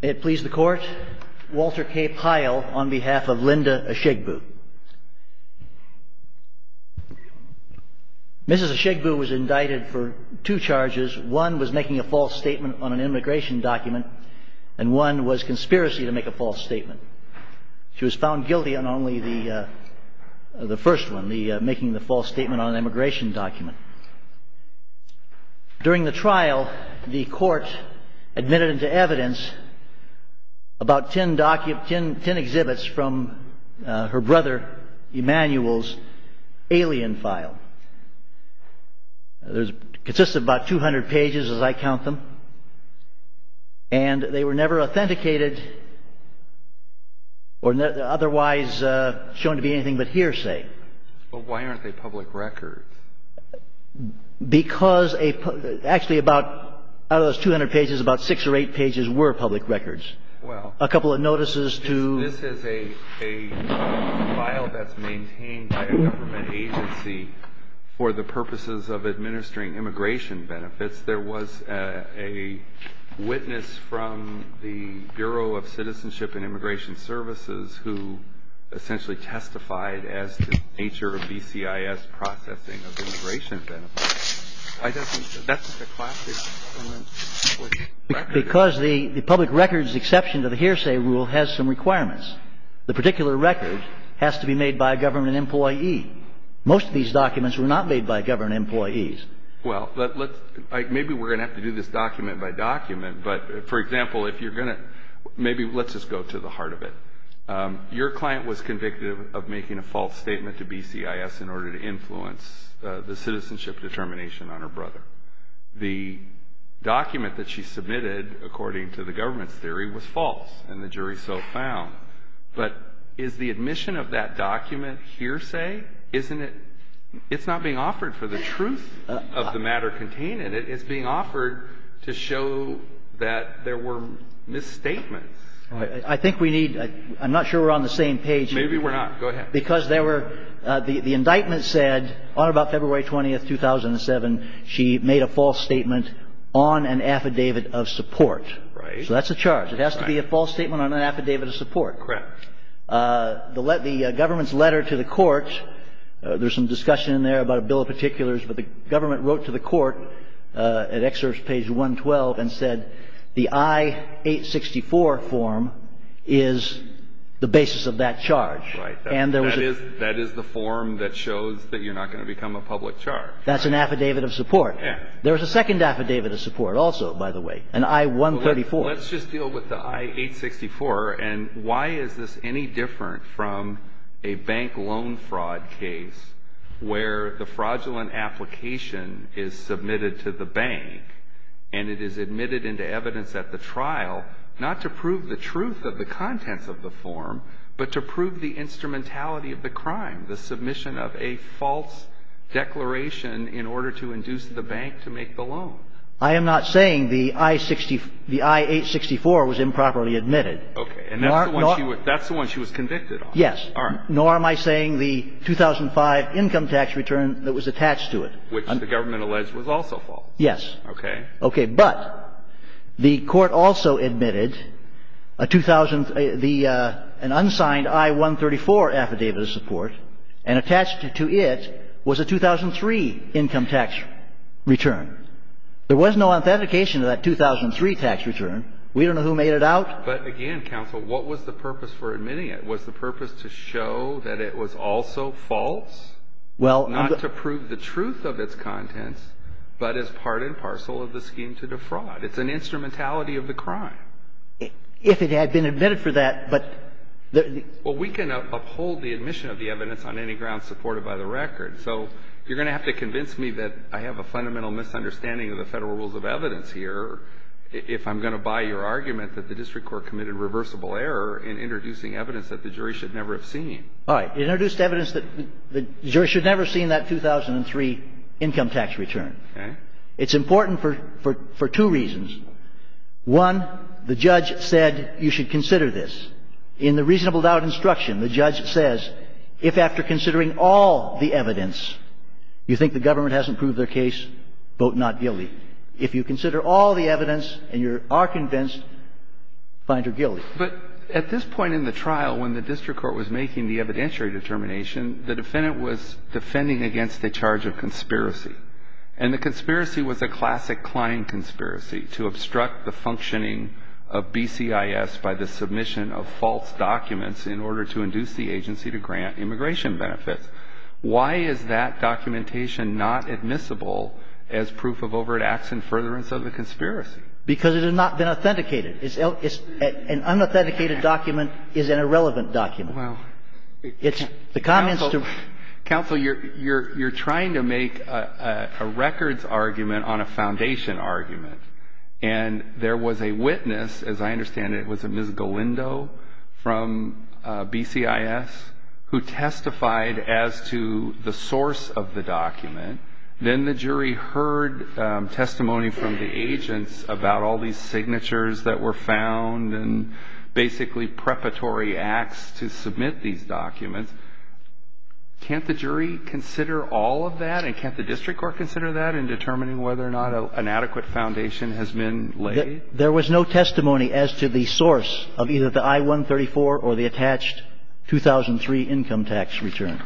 May it please the Court, Walter K. Pyle on behalf of Linda Eshegbu. Mrs. Eshegbu was indicted for two charges. One was making a false statement on an immigration document, and one was conspiracy to make a false statement. She was found guilty on only the first one, making the false statement on an immigration document. During the trial, the Court admitted into evidence about 10 exhibits from her brother Emmanuel's alien file. It consists of about 200 pages, as I count them, and they were never authenticated or otherwise shown to be anything but hearsay. Well, why aren't they public records? Because actually out of those 200 pages, about 6 or 8 pages were public records. Well, a couple of notices to... This is a file that's maintained by a government agency for the purposes of administering immigration benefits. There was a witness from the Bureau of Citizenship and Immigration Services who essentially testified as to the nature of BCIS processing of immigration benefits. Why doesn't that's just a classic government record? Because the public records exception to the hearsay rule has some requirements. The particular record has to be made by a government employee. Most of these documents were not made by government employees. Well, maybe we're going to have to do this document by document, but for example, if you're going to, maybe let's just go to the heart of it. Your client was convicted of making a false statement to BCIS in order to influence the citizenship determination on her brother. The document that she submitted, according to the government's theory, was false, and the jury so found. But is the admission of that document hearsay? Isn't it? It's not being offered for the truth of the matter contained in it. It's being offered to show that there were misstatements. I think we need – I'm not sure we're on the same page. Maybe we're not. Go ahead. Because there were the indictment said on about February 20th, 2007, she made a false statement on an affidavit of support. Right. So that's a charge. It has to be a false statement on an affidavit of support. Correct. The government's letter to the court, there's some discussion in there about a bill of particulars, but the government wrote to the court at excerpts page 112 and said the I-864 form is the basis of that charge. Right. And there was that is the form that shows that you're not going to become a public charge. That's an affidavit of support. Yeah. There was a second affidavit of support also, by the way, an I-134. Well, let's just deal with the I-864. And why is this any different from a bank loan fraud case where the fraudulent application is submitted to the bank and it is admitted into evidence at the trial, not to prove the truth of the contents of the form, but to prove the instrumentality of the crime, the submission of a false declaration in order to induce the bank to make the loan? I am not saying the I-864 was improperly admitted. Okay. And that's the one she was convicted on. Yes. All right. Nor am I saying the 2005 income tax return that was attached to it. Which the government alleged was also false. Yes. Okay. Okay. But the court also admitted an unsigned I-134 affidavit of support, and attached to it was a 2003 income tax return. There was no authentication of that 2003 tax return. We don't know who made it out. But again, counsel, what was the purpose for admitting it? Was the purpose to show that it was also false? Well, not to prove the truth of its contents, but as part and parcel of the scheme to defraud. It's an instrumentality of the crime. If it had been admitted for that, but well, we can uphold the admission of the evidence on any ground supported by the record. So you're going to have to convince me that I have a fundamental misunderstanding of the Federal Rules of Evidence here if I'm going to buy your argument that the district court committed reversible error in introducing evidence that the jury should never have seen. All right. It introduced evidence that the jury should never have seen that 2003 income tax return. Okay. It's important for two reasons. One, the judge said you should consider this. In the reasonable doubt instruction, the judge says, if after considering all the evidence you think the government hasn't proved their case, vote not guilty. If you consider all the evidence and you are convinced, find her guilty. But at this point in the trial, when the district court was making the evidentiary determination, the defendant was defending against a charge of conspiracy. And the conspiracy was a classic Klein conspiracy to obstruct the functioning of BCIS by the submission of false documents in order to induce the agency to grant immigration benefits. Why is that documentation not admissible as proof of overt acts in furtherance of the conspiracy? Because it has not been authenticated. An unauthenticated document is an irrelevant document. Well, it's the comments to Counsel, you're trying to make a records argument on a foundation argument. And there was a witness, as I understand it, was a Ms. Galindo from BCIS, who testified as to the source of the document. Then the jury heard testimony from the agents about all these signatures that were found and basically preparatory acts to submit these documents. Can't the jury consider all of that? And can't the district court consider that in determining whether or not an adequate foundation has been laid? There was no testimony as to the source of either the I-134 or the attached 2003 income tax return.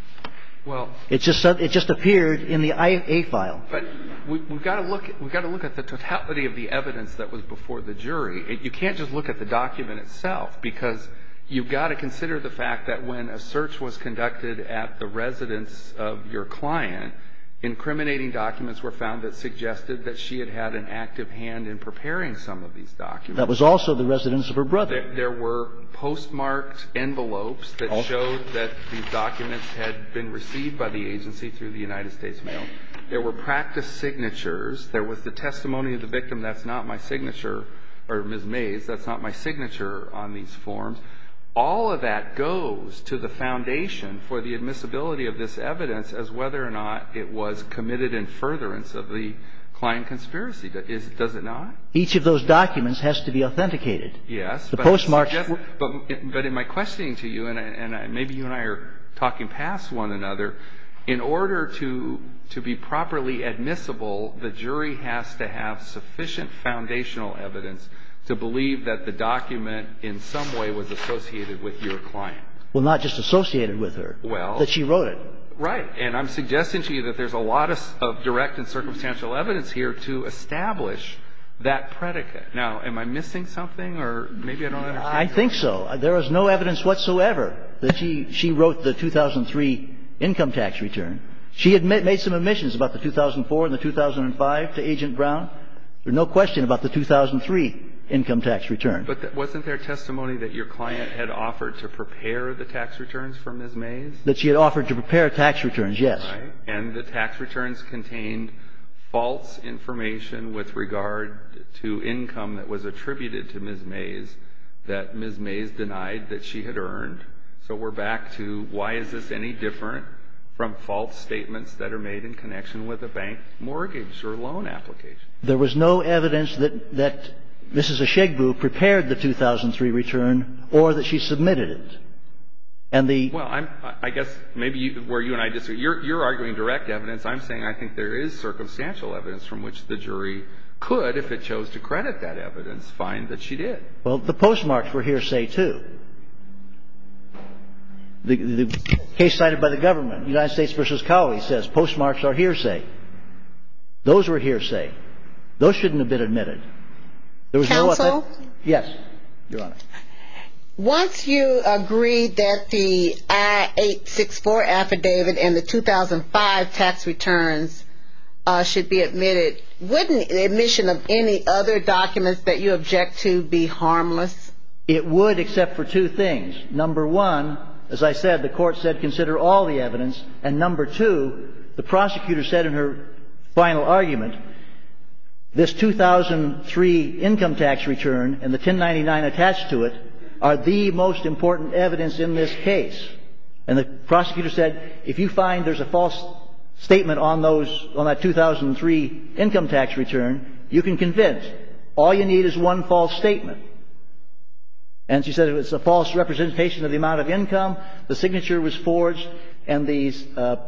Well, it just appeared in the IA file. But we've got to look at the totality of the evidence that was before the jury. You can't just look at the document itself, because you've got to consider the fact that when a search was conducted at the residence of your client, incriminating documents were found that suggested that she had had an active hand in preparing some of these documents. That was also the residence of her brother. There were postmarked envelopes that showed that these documents had been received by the agency through the United States mail. There were practice signatures. There was the testimony of the victim, that's not my signature, or Ms. Mays, that's not my signature on these forms. All of that goes to the foundation for the admissibility of this evidence as whether or not it was committed in furtherance of the client conspiracy. Does it not? Each of those documents has to be authenticated. Yes. The postmarks. But in my questioning to you, and maybe you and I are talking past one another, in order to be properly admissible, the jury has to have sufficient foundational evidence to believe that the document in some way was associated with your client. Well, not just associated with her. Well. That she wrote it. Right. And I'm suggesting to you that there's a lot of direct and circumstantial evidence here to establish that predicate. Now, am I missing something, or maybe I don't understand? I think so. There is no evidence whatsoever that she wrote the 2003 income tax return. She had made some admissions about the 2004 and the 2005 to Agent Brown. There's no question about the 2003 income tax return. But wasn't there testimony that your client had offered to prepare the tax returns for Ms. Mays? That she had offered to prepare tax returns, yes. Right. And the tax returns contained false information with regard to income that was attributed to Ms. Mays that Ms. Mays denied that she had earned. So we're back to, why is this any different from false statements that are made in connection with a bank mortgage or loan application? There was no evidence that Mrs. Eshegbu prepared the 2003 return or that she submitted it. Well, I guess maybe where you and I disagree, you're arguing direct evidence. I'm saying I think there is circumstantial evidence from which the jury could, if it chose to credit that evidence, find that she did. Well, the postmarks were hearsay, too. The case cited by the government, United States v. Cowley, says postmarks are hearsay. Those were hearsay. Those shouldn't have been admitted. There was Counsel? Yes, Your Honor. Once you agreed that the I-864 affidavit and the 2005 tax returns should be admitted, wouldn't the admission of any other documents that you object to be harmless? It would, except for two things. Number one, as I said, the Court said consider all the evidence. And number two, the prosecutor said in her final argument, this 2003 income tax return and the 1099 attached to it are the most important evidence in this case. And the prosecutor said, if you find there's a false statement on that 2003 income tax return, you can convince. All you need is one false statement. And she said it's a false representation of the amount of income, the signature was forged, and the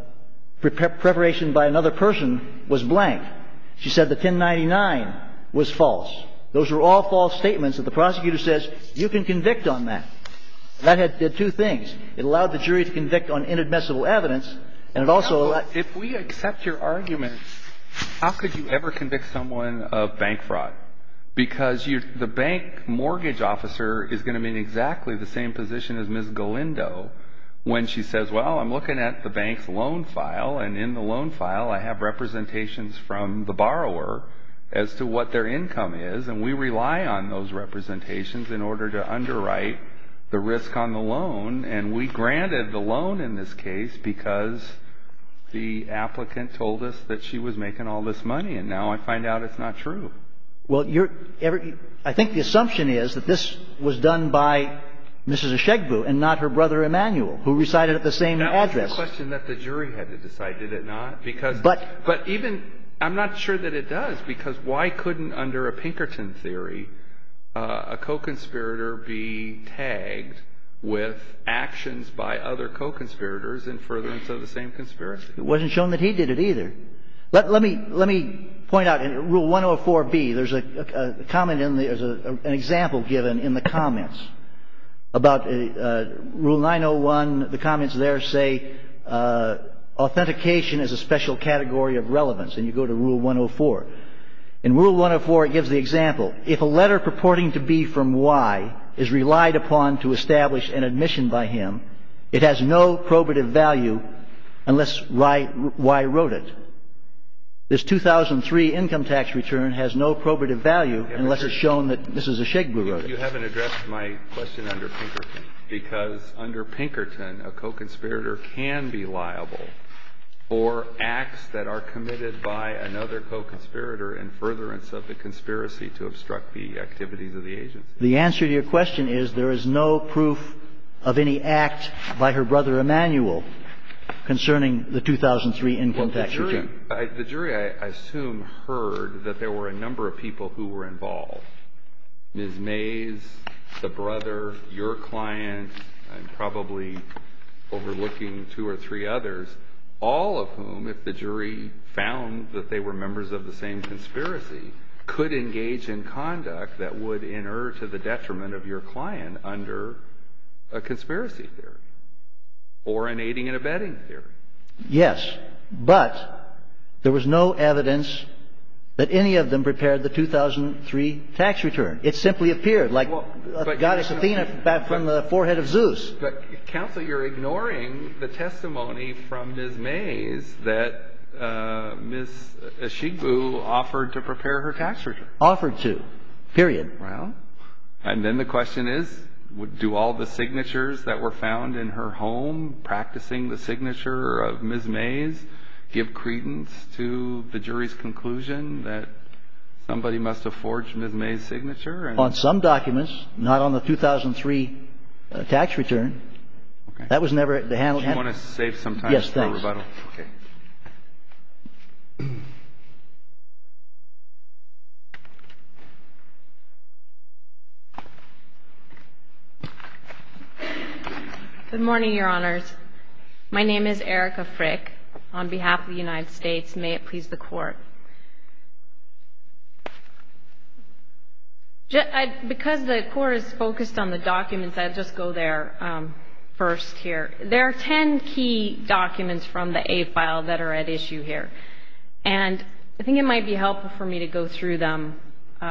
preparation by another person was blank. She said the 1099 was false. Those are all false statements that the prosecutor says you can convict on that. That did two things. It allowed the jury to convict on inadmissible evidence, and it also allowed... If we accept your argument, how could you ever convict someone of bank fraud? Because the bank mortgage officer is going to be in exactly the same position as Ms. Galindo when she says, well, I'm looking at the bank's loan file, and in the loan file I have representations from the borrower as to what their income is, and we rely on those representations in order to underwrite the risk on the loan, and we granted the loan in this case because the applicant told us that she was making all this money, and now I find out it's not true. Well, I think the assumption is that this was done by Mrs. Eshegbu and not her brother Emmanuel, who resided at the same address. That was the question that the jury had to decide, did it not? But even I'm not sure that it does, because why couldn't, under a Pinkerton theory, a co-conspirator be tagged with actions by other co-conspirators in furtherance of the same conspiracy? It wasn't shown that he did it either. Let me point out in Rule 104B, there's a comment in there's an example given in the comments about Rule 901. The comments there say authentication is a special category of relevance, and you go to Rule 104. In Rule 104, it gives the example. If a letter purporting to be from Y is relied upon to establish an admission by him, it has no probative value unless Y wrote it. This 2003 income tax return has no probative value unless it's shown that Mrs. Eshegbu wrote it. You haven't addressed my question under Pinkerton, because under Pinkerton, a co-conspirator can be liable for acts that are committed by another co-conspirator in furtherance of the conspiracy to obstruct the activities of the agency. The answer to your question is there is no proof of any act by her brother Emmanuel concerning the 2003 income tax return. The jury, I assume, heard that there were a number of people who were involved. Ms. Mays, the brother, your client, and probably overlooking 2 or 3 others, all of whom, if the jury found that they were members of the same conspiracy, could engage in conduct that would inure to the detriment of your client under a conspiracy theory or an aiding and abetting theory. Yes, but there was no evidence that any of them prepared the 2003 tax return. It simply appeared like Goddess Athena back from the forehead of Zeus. But, counsel, you're ignoring the testimony from Ms. Mays that Ms. Eshegbu offered to prepare her tax return. Offered to, period. Well, and then the question is, do all the signatures that were found in her home practicing the signature of Ms. Mays give credence to the jury's conclusion that somebody must have forged Ms. Mays' signature? On some documents, not on the 2003 tax return. Okay. That was never the handle. Do you want to save some time for rebuttal? Okay. Good morning, Your Honors. My name is Erica Frick. On behalf of the United States, may it please the Court. Because the Court is focused on the documents, I'll just go there first here. There are 10 key documents from the A file that are at issue here. And I think it might be helpful for me to go through them,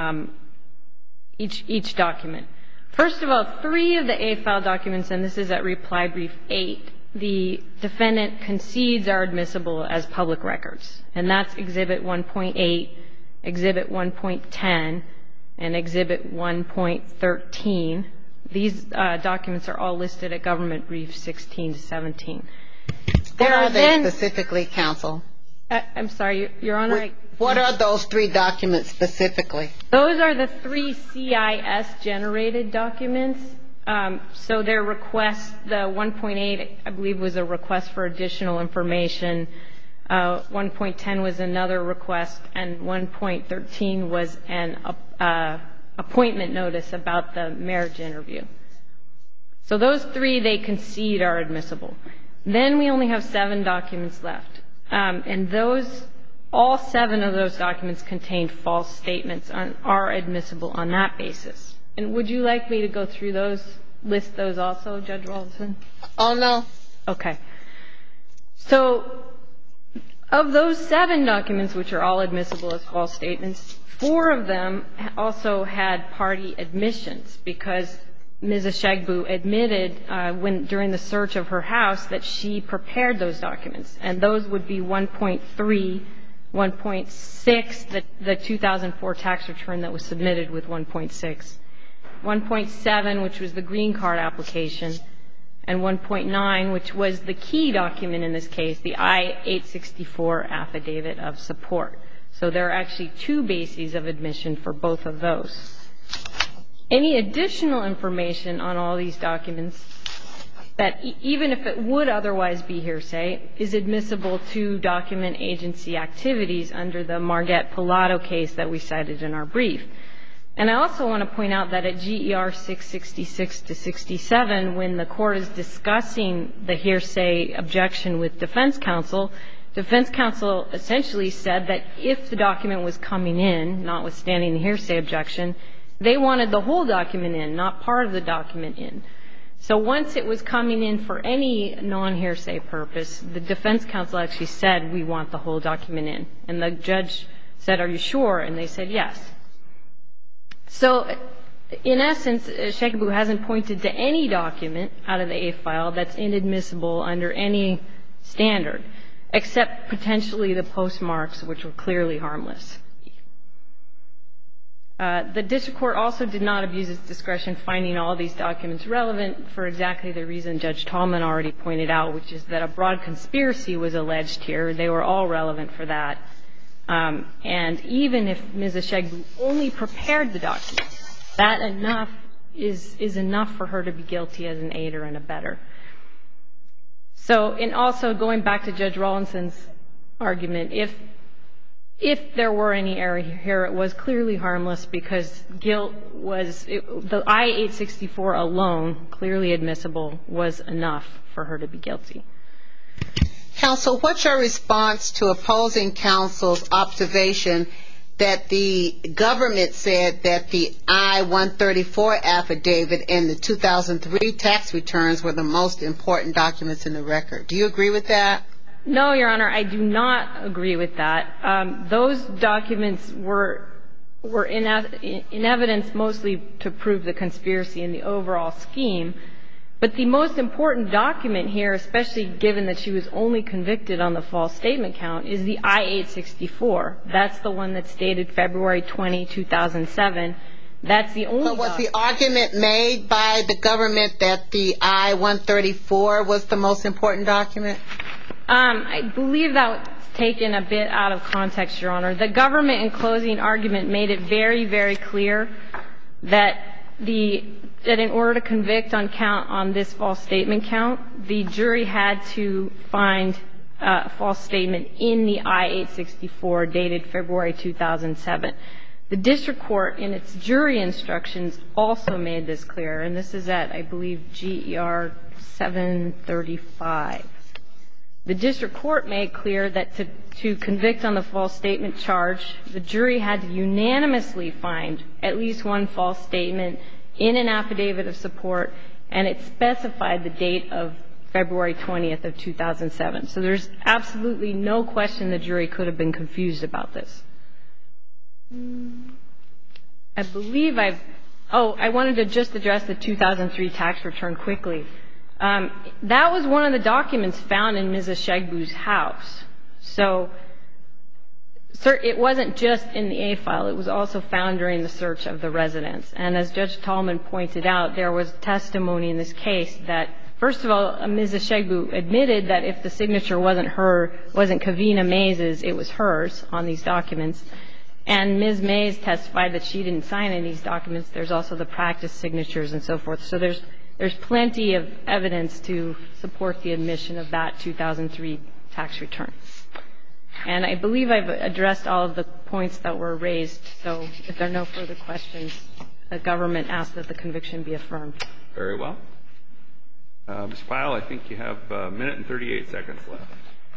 each document. First of all, 3 of the A file documents, and this is at reply brief 8, the defendant concedes are admissible as public records. And that's Exhibit 1.8, Exhibit 1.10, and Exhibit 1.13. These documents are all listed at Government Brief 16 to 17. What are they specifically, counsel? I'm sorry, Your Honor. What are those 3 documents specifically? Those are the 3 CIS-generated documents. So their request, the 1.8, I believe, was a request for additional information. 1.10 was another request, and 1.13 was an appointment notice about the marriage interview. So those 3 they concede are admissible. Then we only have 7 documents left. And those all 7 of those documents contained false statements and are admissible on that basis. And would you like me to go through those, list those also, Judge Rawlinson? Oh, no. Okay. So of those 7 documents, which are all admissible as false statements, 4 of them also had party admissions because Ms. Eshegbu admitted during the search of her house that she prepared those documents. And those would be 1.3, 1.6, the 2004 tax return that was submitted with 1.6, 1.7, which was the green card application, and 1.9, which was the key document in this case, the I-864 affidavit of support. So there are actually 2 bases of admission for both of those. Any additional information on all these documents that, even if it would otherwise be hearsay, is admissible to document agency activities under the Marget Pilato case that we cited in our brief. And I also want to point out that at GER 666 to 67, when the Court is discussing the hearsay objection with defense counsel essentially said that if the document was coming in, notwithstanding the hearsay objection, they wanted the whole document in, not part of the document in. So once it was coming in for any non-hearsay purpose, the defense counsel actually said, we want the whole document in. And the judge said, are you sure? And they said, yes. So in essence, Eshegbu hasn't pointed to any document out of the A file that's inadmissible under any standard, except potentially the postmarks, which were clearly harmless. The district court also did not abuse its discretion finding all these documents relevant for exactly the reason Judge Tallman already pointed out, which is that a broad conspiracy was alleged here. They were all relevant for that. And even if Ms. Eshegbu only prepared the documents, that enough is enough for her to be guilty as an aider and abettor. So, and also going back to Judge Rawlinson's argument, if there were any error here, it was clearly harmless because guilt was, the I-864 alone, clearly admissible, was enough for her to be guilty. Counsel, what's your response to opposing counsel's observation that the government said that the I-134 affidavit and the 2003 tax returns were the most important documents in the record? Do you agree with that? No, Your Honor, I do not agree with that. Those documents were in evidence mostly to prove the conspiracy in the overall scheme. But the most important document here, especially given that she was only convicted on the false statement count, is the I-864. That's the one that's dated February 20, 2007. That's the only document. But was the argument made by the government that the I-134 was the most important document? I believe that was taken a bit out of context, Your Honor. The government in closing argument made it very, very clear that in order to convict on this false statement count, the jury had to find a false statement in the I-864 dated February 2007. The district court, in its jury instructions, also made this clear, and this is at, I believe, GER 735. The district court made clear that to convict on the false statement charge, the jury had to unanimously find at least one false statement in an affidavit of support, and it specified the date of February 20th of 2007. So there's absolutely no question the jury could have been confused about this. I believe I wanted to just address the 2003 tax return quickly. That was one of the documents found in Ms. Eshegbu's house. So it wasn't just in the A file. It was also found during the search of the residence. And as Judge Tallman pointed out, there was testimony in this case that, first of all, Ms. Eshegbu admitted that if the signature wasn't Kavina Mays's, it was hers on these documents. And Ms. Mays testified that she didn't sign any of these documents. There's also the practice signatures and so forth. So there's plenty of evidence to support the admission of that 2003 tax return. And I believe I've addressed all of the points that were raised. So if there are no further questions, the government asks that the conviction be affirmed. Very well. Ms. Pyle, I think you have a minute and 38 seconds left.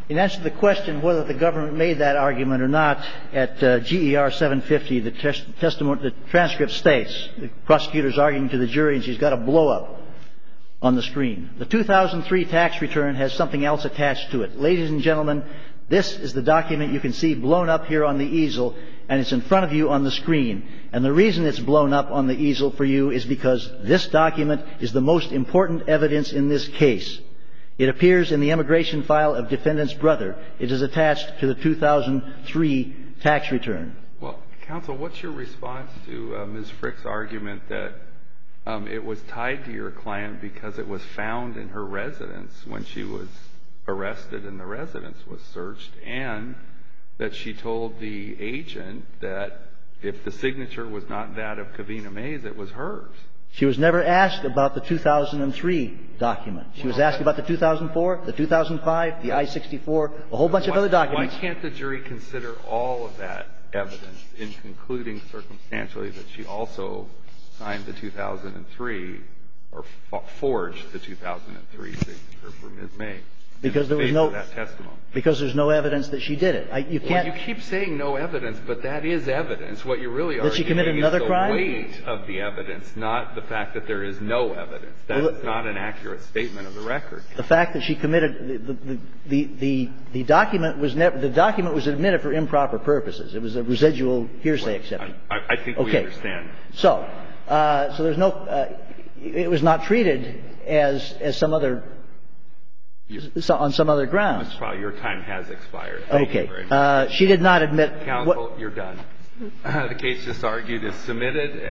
In answer to the question whether the government made that argument or not, at GER 750, the transcript states, the prosecutor's arguing to the jury and she's got a blow-up on the screen. The 2003 tax return has something else attached to it. Ladies and gentlemen, this is the document you can see blown up here on the easel, and it's in front of you on the screen. And the reason it's blown up on the easel for you is because this document is the most important evidence in this case. It appears in the immigration file of defendant's brother. It is attached to the 2003 tax return. Well, counsel, what's your response to Ms. Frick's argument that it was tied to your client because it was found in her residence when she was arrested and the residence was searched, and that she told the agent that if the signature was not that of Kavina Mays, it was hers? She was never asked about the 2003 document. She was asked about the 2004, the 2005, the I-64, a whole bunch of other documents. Why can't the jury consider all of that evidence in concluding circumstantially that she also signed the 2003 or forged the 2003 signature for Ms. May? Because there was no evidence that she did it. You can't. Well, you keep saying no evidence, but that is evidence. What you really are that she committed another crime? The weight of the evidence, not the fact that there is no evidence. That is not an accurate statement of the record. The fact that she committed the document was never the document was admitted for improper purposes. It was a residual hearsay exception. I think we understand. So there's no. It was not treated as some other. On some other grounds. Mr. Powell, your time has expired. Thank you very much. She did not admit. Counsel, you're done. The case just argued is submitted.